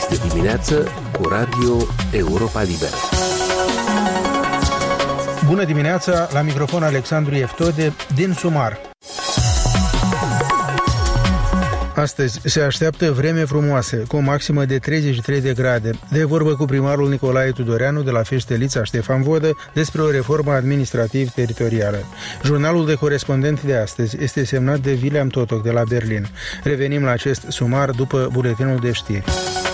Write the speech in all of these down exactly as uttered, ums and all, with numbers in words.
Este dimineață cu Radio Europa Liberă. Bună dimineața, la microfon Alexandru Eftode din Sumar. Astăzi se așteaptă vreme frumoasă, cu o maximă de treizeci și trei de grade. De vorbă cu primarul Nicolae Tudoreanu de la Feștelița Ștefan Vodă despre o reformă administrativ-teritorială. Jurnalul de corespondent de astăzi este semnat de William Totoc de la Berlin. Revenim la acest sumar după buletinul de știri.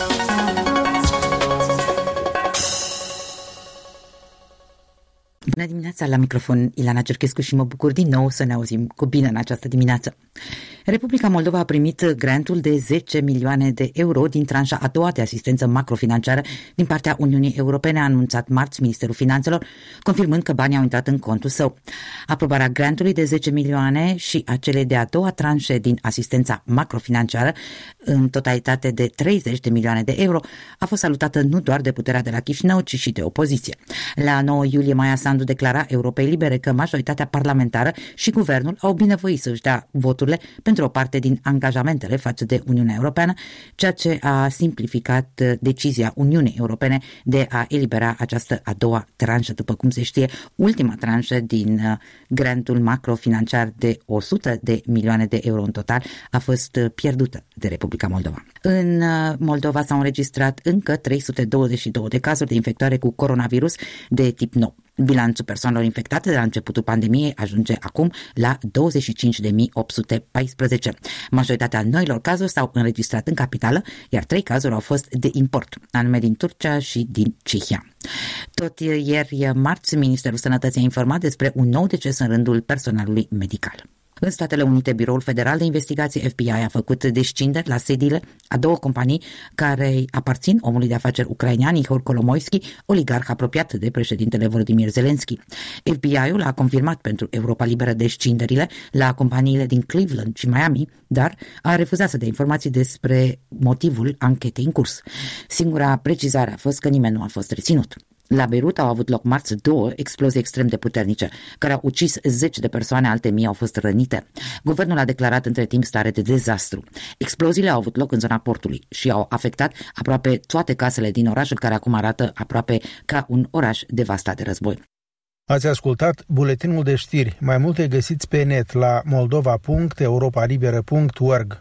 Bună dimineața, la microfon Ilana Cerchescu și mă bucur din nou să ne auzim cu bine în această dimineață. Republica Moldova a primit grantul de zece milioane de euro din tranșa a doua de asistență macrofinanciară din partea Uniunii Europene, a anunțat marți Ministerul Finanțelor, confirmând că banii au intrat în contul său. Aprobarea grantului de zece milioane și a celei de-a doua tranșe din asistența macrofinanciară, în totalitate de treizeci de milioane de euro, a fost salutată nu doar de puterea de la Chișinău, ci și de opoziție. La nouă iulie, Maia Sandu declara Europei Libere că majoritatea parlamentară și guvernul au binevoit să-și dea voturile pentru o parte din angajamentele față de Uniunea Europeană, ceea ce a simplificat decizia Uniunii Europene de a elibera această a doua tranșă. După cum se știe, ultima tranșă din grantul macrofinanciar de o sută de milioane de euro în total a fost pierdută de Republica Moldova. În Moldova s-au înregistrat încă trei sute douăzeci și două de cazuri de infectare cu coronavirus de tip nou. Bilanțul persoanelor infectate de la începutul pandemiei ajunge acum la douăzeci și cinci de mii opt sute paisprezece. Majoritatea noilor cazuri s-au înregistrat în capitală, iar trei cazuri au fost de import, anume din Turcia și din Cehia. Tot ieri, marți, Ministerul Sănătății a informat despre un nou deces în rândul personalului medical. În Statele Unite, Biroul Federal de Investigație F B I a făcut descinderi la sediile a două companii care aparțin omului de afaceri ucrainean Ihor Kolomoisky, oligarh apropiat de președintele Volodymyr Zelensky. F B I-ul a confirmat pentru Europa Liberă descinderile la companiile din Cleveland și Miami, dar a refuzat să dea informații despre motivul anchetei în curs. Singura precizare a fost că nimeni nu a fost reținut. La Beirut au avut loc marți două explozii extrem de puternice, care au ucis zeci de persoane, alte mii au fost rănite. Guvernul a declarat între timp stare de dezastru. Exploziile au avut loc în zona portului și au afectat aproape toate casele din orașul, care acum arată aproape ca un oraș devastat de război. Ați ascultat buletinul de știri. Mai multe găsiți pe net la moldova punct europa liberă punct org.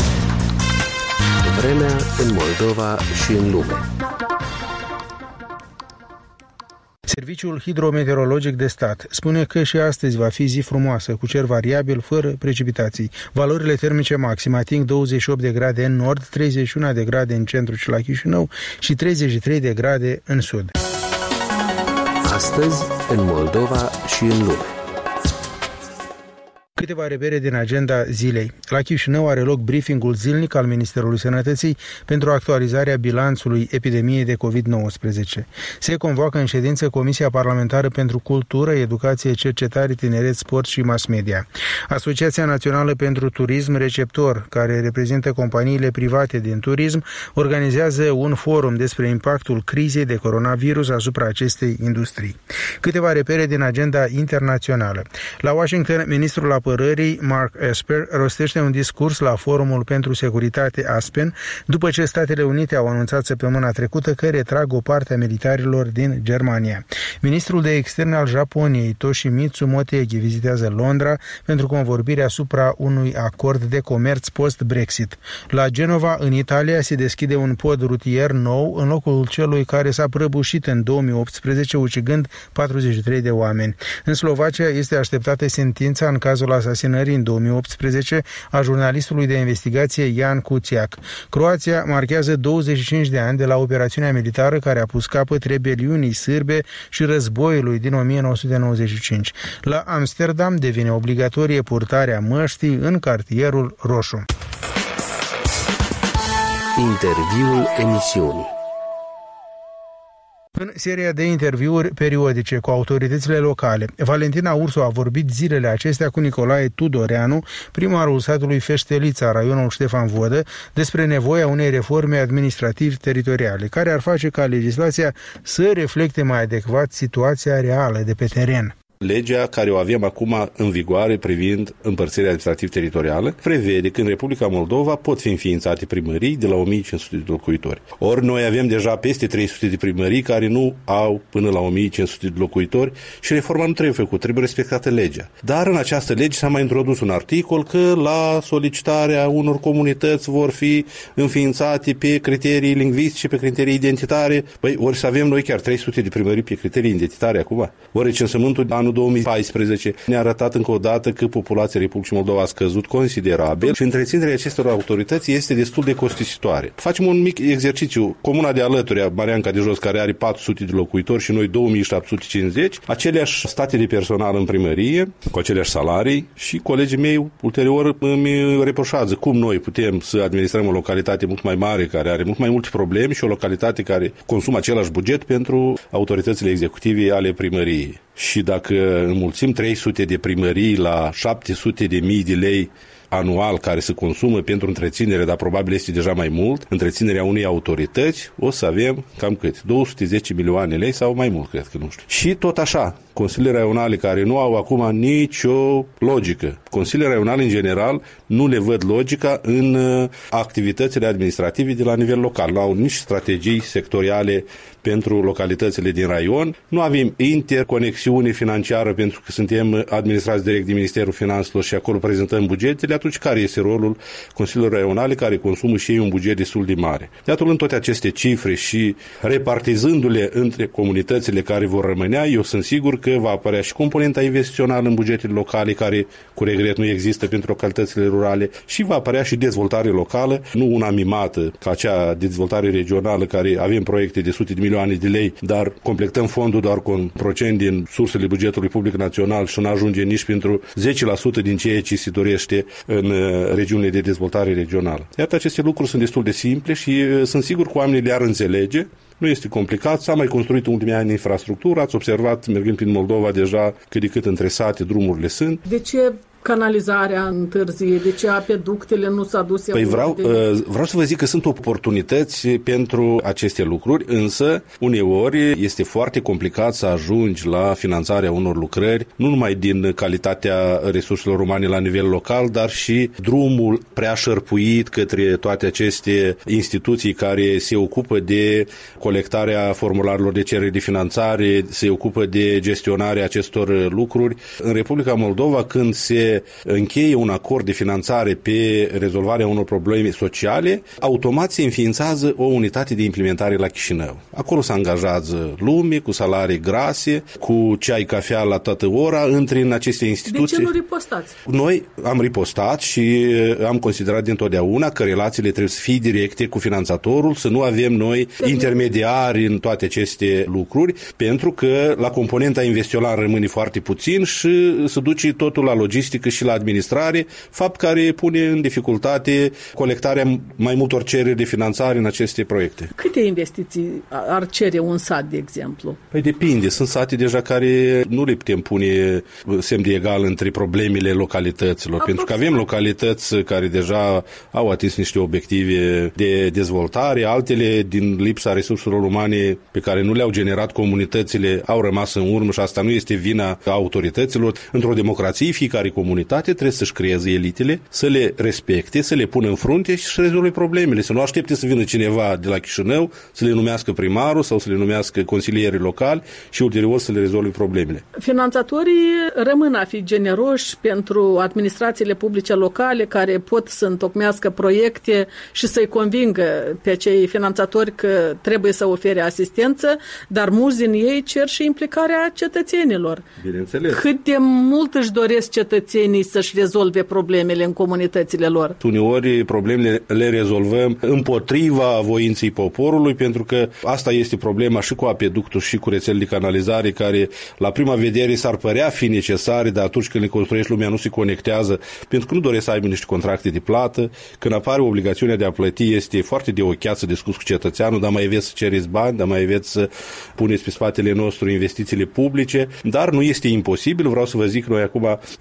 Vremea în Moldova și în lume. Serviciul Hidrometeorologic de Stat spune că și astăzi va fi zi frumoasă, cu cer variabil, fără precipitații. Valorile termice maxime ating douăzeci și opt de grade în nord, treizeci și unu de grade în centru și la Chișinău și treizeci și trei de grade în sud. Astăzi, în Moldova și în lume. Câteva repere din agenda zilei. La Chișinău are loc briefingul zilnic al Ministerului Sănătății pentru actualizarea bilanțului epidemiei de covid nouăsprezece. Se convoacă în ședință Comisia Parlamentară pentru Cultură, Educație, Cercetare, Tineret, Sport și Mass Media. Asociația Națională pentru Turism Receptor, care reprezintă companiile private din turism, organizează un forum despre impactul crizei de coronavirus asupra acestei industrii. Câteva repere din agenda internațională. La Washington, ministrul Apărării, Mark Esper, rostește un discurs la Forumul pentru Securitate Aspen, după ce Statele Unite au anunțat săptămâna trecută că retrag o parte a militarilor din Germania. Ministrul de Externe al Japoniei, Toshimitsu Motegi, vizitează Londra pentru convorbiri asupra unui acord de comerț post-Brexit. La Genova, în Italia, se deschide un pod rutier nou în locul celui care s-a prăbușit în două mii optsprezece, ucigând patruzeci și trei de oameni. În Slovacia este așteptată sentința în cazul asasinării în două mii optsprezece a jurnalistului de investigație Jan Kuciak. Croația marchează douăzeci și cinci de ani de la operațiunea militară care a pus capăt rebeliunii sârbe și războiului din o mie nouă sute nouăzeci și cinci. La Amsterdam devine obligatorie purtarea măștii în cartierul roșu. Interviul emisiunii. În seria de interviuri periodice cu autoritățile locale, Valentina Ursu a vorbit zilele acestea cu Nicolae Tudoreanu, primarul satului Feștelița, raionul Ștefan Vodă, despre nevoia unei reforme administrativ-teritoriale, care ar face ca legislația să reflecte mai adecvat situația reală de pe teren. Legea care o avem acum în vigoare privind împărțirea administrativ-teritorială prevede că în Republica Moldova pot fi înființate primării de la o mie cinci sute de locuitori. Ori noi avem deja peste trei sute de primării care nu au până la o mie cinci sute de locuitori și reforma nu trebuie făcută, trebuie respectată legea. Dar în această lege s-a mai introdus un articol că la solicitarea unor comunități vor fi înființate pe criterii lingvistice, pe criterii identitare. Păi, ori să avem noi chiar trei sute de primării pe criterii identitare acum? Ori recensământul de anul două mii paisprezece ne-a arătat încă o dată că populația Republicii Moldova a scăzut considerabil și întreținerea acestor autorități este destul de costisitoare. Facem un mic exercițiu. Comuna de alături, Marianca de Jos, care are patru sute de locuitori și noi două mii șapte sute cincizeci, aceleași state de personal în primărie, cu aceleași salarii și colegii mei ulterior îmi reproșează cum noi putem să administrăm o localitate mult mai mare, care are mult mai multe probleme și o localitate care consumă același buget pentru autoritățile executive ale primăriei. Și dacă înmulțim trei sute de primării la șapte sute de mii de lei anual care se consumă pentru întreținere, dar probabil este deja mai mult, întreținerea unei autorități, o să avem cam cât? două sute zece milioane lei sau mai mult, cred că, nu știu. Și tot așa, consiliile raionale care nu au acum nicio logică. Consiliile raionale, în general, nu le văd logica în activitățile administrative de la nivel local. Nu au nici strategii sectoriale pentru localitățile din raion. Nu avem interconexiune financiară pentru că suntem administrați direct de Ministerul Finanțelor și acolo prezentăm bugetele. Atunci care este rolul consiliilor raionale care consumă și ei un buget destul de mare? Iată, în toate aceste cifre și repartizându-le între comunitățile care vor rămânea, eu sunt sigur că va apărea și componenta investițională în bugetele locale, care cu regret nu există pentru localitățile rurale, și va apărea și dezvoltare locală, nu una mimată ca cea de dezvoltare regională, care avem proiecte de sute de milioane de lei, dar completăm fondul doar cu un procent din sursele bugetului public național și nu ajunge nici pentru zece la sută din ceea ce se dorește în regiunile de dezvoltare regională. Iată, aceste lucruri sunt destul de simple și sunt sigur că oamenii le-ar înțelege. Nu este complicat, s-a mai construit în ultimii ani infrastructură, ați observat, mergând prin Moldova deja, cât de cât între sate drumurile sunt. De ce canalizarea întârzie? De ce apeductele nu s-a dus? Păi vreau, de... vreau să vă zic că sunt oportunități pentru aceste lucruri, însă uneori este foarte complicat să ajungi la finanțarea unor lucrări, nu numai din calitatea resurselor umane la nivel local, dar și drumul prea șărpuit către toate aceste instituții care se ocupă de colectarea formularilor de cerere de finanțare, se ocupă de gestionarea acestor lucruri. În Republica Moldova, când se încheie un acord de finanțare pe rezolvarea unor probleme sociale, automat se înființează o unitate de implementare la Chișinău. Acolo se angajează lume cu salarii grase, cu ceai, cafea la toată ora, între în aceste instituții. De ce nu ripostați? Noi am ripostat și am considerat dintotdeauna că relațiile trebuie să fie directe cu finanțatorul, să nu avem noi intermediari în toate aceste lucruri, pentru că la componenta investițională rămâne foarte puțin și se duce totul la logistică și la administrare, fapt care pune în dificultate colectarea mai multor cereri de finanțare în aceste proiecte. Câte investiții ar cere un sat, de exemplu? Păi depinde. Sunt sate deja care nu le putem pune semn de egal între problemele localităților, A, pentru că avem localități care deja au atins niște obiective de dezvoltare, altele din lipsa resurselor umane pe care nu le-au generat comunitățile au rămas în urmă și asta nu este vina autorităților. Într-o democrație, fiecare comunitate trebuie să-și creeze elitele, să le respecte, să le pună în frunte și să rezolve problemele. Să nu aștepte să vină cineva de la Chișinău, să le numească primarul sau să le numească consilierii locali și ulterior să le rezolve problemele. Finanțatorii rămân a fi generoși pentru administrațiile publice locale care pot să întocmească proiecte și să-i convingă pe cei finanțatori că trebuie să ofere asistență, dar mulți din ei cer și implicarea cetățenilor. Bineînțeles. Cât de mult își doresc cetățenii să-și rezolve problemele în comunitățile lor? Uneori problemele le rezolvăm împotriva voinței poporului, pentru că asta este problema și cu apeductul și cu rețele de canalizare, care la prima vedere s-ar părea fi necesare, dar atunci când le construiești, lumea nu se conectează, pentru că nu doresc să aibă niște contracte de plată. Când apare obligațiunea de a plăti, este foarte de ochiat să discuți cu cetățeanul, dar mai aveți să cereți bani, dar mai aveți să puneți pe spatele nostru investițiile publice, dar nu este imposibil. Vreau să vă zic, noi acum avem un proiect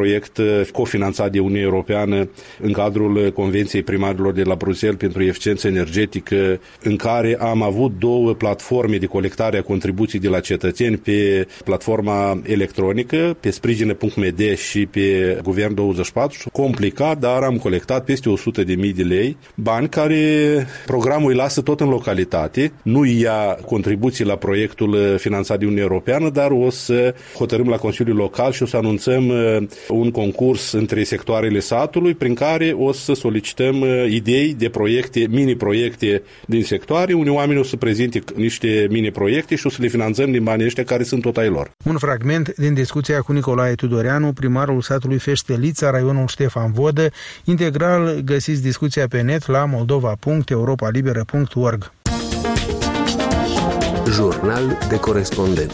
proiect cofinanțat de Uniunea Europeană în cadrul Convenției Primarilor de la Bruxelles pentru eficiență energetică, în care am avut două platforme de colectare a contribuții de la cetățeni pe platforma electronică, pe sprijină punct m d și pe Guvern douăzeci și patru. Complicat, dar am colectat peste o sută de mii de lei, bani care programul îi lasă tot în localitate, nu ia contribuții la proiectul finanțat de Uniunea Europeană, dar o să hotărâm la Consiliul Local și o să anunțăm un concurs între sectoarele satului prin care o să solicităm idei de proiecte, mini-proiecte din sectoare, unii oameni o să prezinte niște mini-proiecte și o să le finanțăm din banii ăștia care sunt tot ai lor. Un fragment din discuția cu Nicolae Tudoreanu, primarul satului Feștelița, raionul Ștefan Vodă. Integral găsiți discuția pe net la moldova punct europa liberă punct org. Jurnal de corespondent.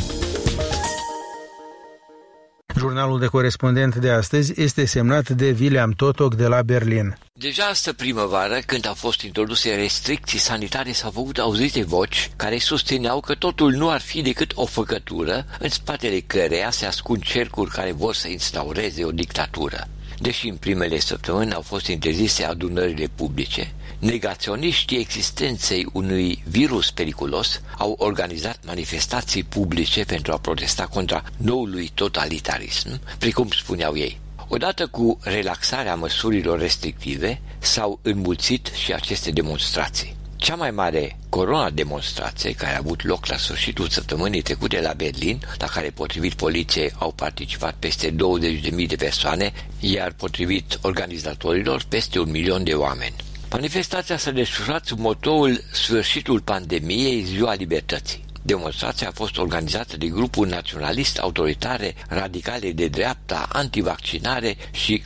Jurnalul de corespondent de astăzi este semnat de William Totok de la Berlin. Deja astă primăvară, când au fost introduse restricții sanitare, s-au făcut auzite voci care susțineau că totul nu ar fi decât o făcătură, în spatele căreia se ascund cercuri care vor să instaureze o dictatură. Deși în primele săptămâni au fost interzise adunările publice, negaționiștii existenței unui virus periculos au organizat manifestații publice pentru a protesta contra noului totalitarism, precum spuneau ei. Odată cu relaxarea măsurilor restrictive, s-au înmulțit și aceste demonstrații. Cea mai mare corona-demonstrație, care a avut loc la sfârșitul săptămânii trecute la Berlin, la care, potrivit poliției, au participat peste douăzeci de mii de persoane, iar potrivit organizatorilor, peste un milion de oameni. Manifestația s-a desfășurat sub motoul Sfârșitul pandemiei, Ziua Libertății. Demonstrația a fost organizată de grupuri naționalist autoritare, radicale de dreapta, antivaccinare și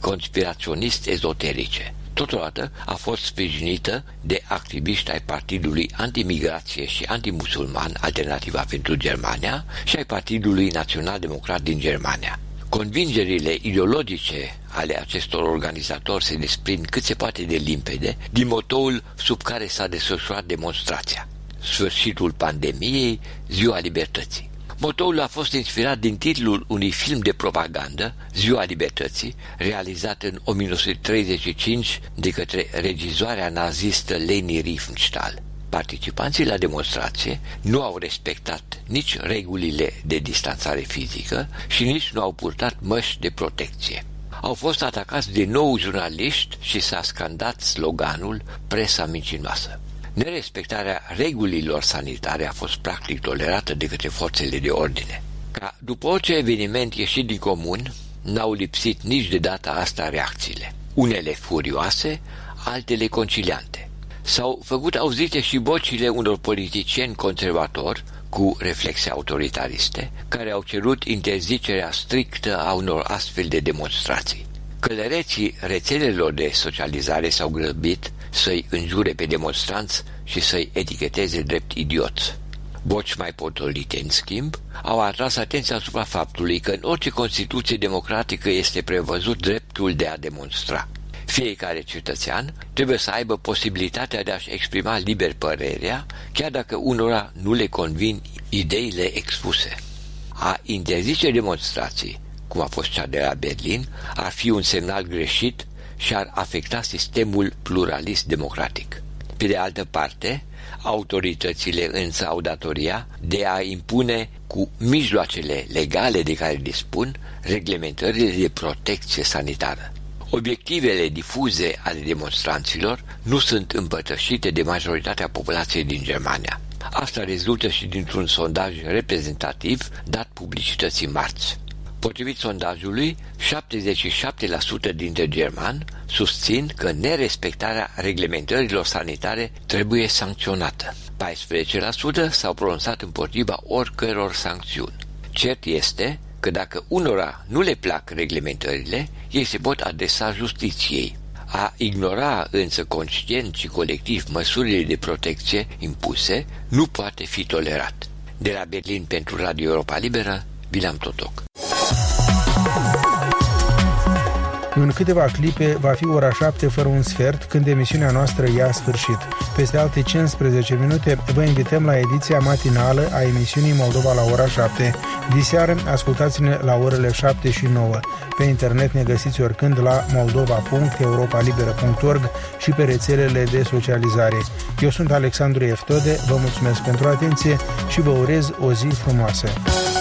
conspiraționist-ezoterice. Totodată a fost sprijinită de activiști ai Partidului Antimigrație și Antimusulman Alternativa pentru Germania și ai Partidului Național Democrat din Germania. Convingerile ideologice ale acestor organizatori se desprind cât se poate de limpede din motoul sub care s-a desfășurat demonstrația. Sfârșitul pandemiei, Ziua Libertății. Motoul a fost inspirat din titlul unui film de propagandă, Ziua Libertății, realizat în o mie nouă sute treizeci și cinci de către regizoarea nazistă Leni Riefenstahl. Participanții la demonstrație nu au respectat nici regulile de distanțare fizică și nici nu au purtat măști de protecție. Au fost atacați de nou jurnaliști și s-a scandat sloganul Presa mincinoasă. Nerespectarea regulilor sanitare a fost practic tolerată de către forțele de ordine. Ca după orice eveniment ieșit din comun, n-au lipsit nici de data asta reacțiile. Unele furioase, altele conciliante. S-au făcut auzite și vocile unor politicieni conservatori cu reflexe autoritariste, care au cerut interzicerea strictă a unor astfel de demonstrații. Călăreții rețelelor de socializare s-au grăbit să-i înjure pe demonstranți și să-i eticheteze drept idioți. Voci mai potolite, în schimb, au atras atenția asupra faptului că în orice Constituție democratică este prevăzut dreptul de a demonstra. Fiecare cetățean trebuie să aibă posibilitatea de a-și exprima liber părerea, chiar dacă unora nu le convin ideile expuse. A interzice demonstrații, cum a fost cea de la Berlin, ar fi un semnal greșit și ar afecta sistemul pluralist democratic. Pe de altă parte, autoritățile însă au datoria de a impune cu mijloacele legale de care dispun reglementările de protecție sanitară. Obiectivele difuze ale demonstranților nu sunt împărtășite de majoritatea populației din Germania. Asta rezultă și dintr-un sondaj reprezentativ dat publicității marți. Potrivit sondajului, șaptezeci și șapte la sută dintre germani susțin că nerespectarea reglementărilor sanitare trebuie sancționată. paisprezece la sută s-au pronunțat împotriva oricăror sancțiuni. Cert este că dacă unora nu le plac reglementările, ei se pot adresa justiției. A ignora însă conștient și colectiv măsurile de protecție impuse nu poate fi tolerat. De la Berlin pentru Radio Europa Liberă, William Totok. În câteva clipe va fi ora șapte fără un sfert, când emisiunea noastră ia sfârșit. Peste alte cincisprezece minute vă invităm la ediția matinală a emisiunii Moldova la ora șapte. Diseară ascultați-ne la orele șapte și nouă. Pe internet ne găsiți oricând la moldova punct europa liberă punct org și pe rețelele de socializare. Eu sunt Alexandru Eftode, vă mulțumesc pentru atenție și vă urez o zi frumoasă.